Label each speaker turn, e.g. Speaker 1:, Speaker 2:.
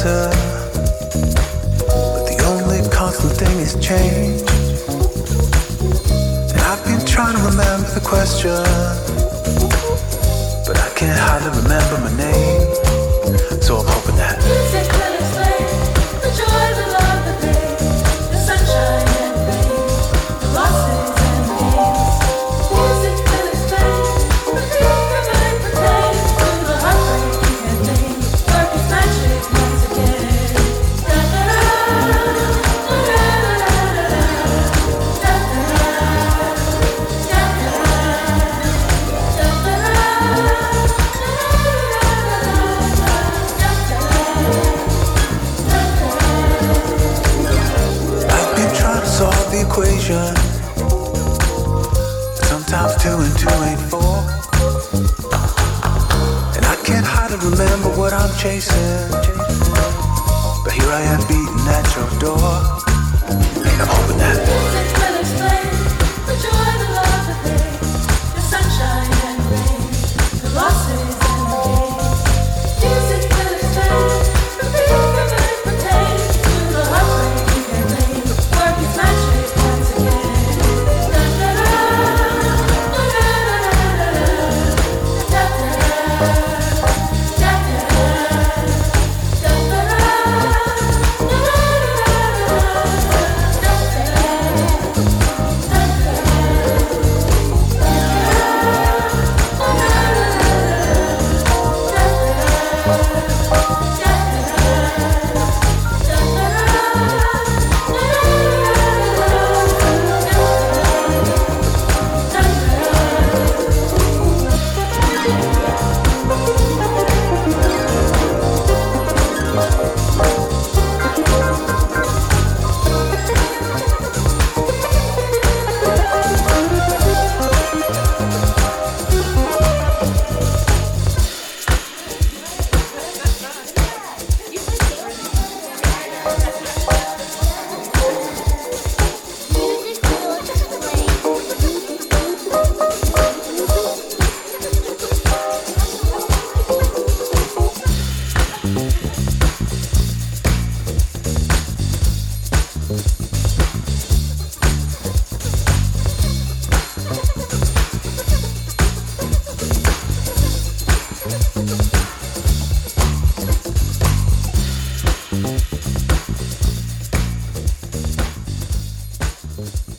Speaker 1: answer, but the only constant thing is change. And I've been trying to remember the question, but I can't hardly remember my name. So I'm hoping that
Speaker 2: music will explain the joy, the love, the pain, the sunshine and rain, the losses and the gains. Music will explain the fear and the pain, through the heartbreak and pain. Work is magic once again. Da da da, da da da da
Speaker 1: I've been trying to solve the equation. Sometimes 2 and 2 ain't 4, and I can't hardly remember what I'm chasing. But here I am beating at your door, and I'm hoping that
Speaker 2: music will explain the joy, the love, the pain, the sunshine and rain, the losses and the gains. Music will explain the fear and the pain, through the heartbreak and pain. Work is magic once again. Da da da, da da da da da da da
Speaker 1: that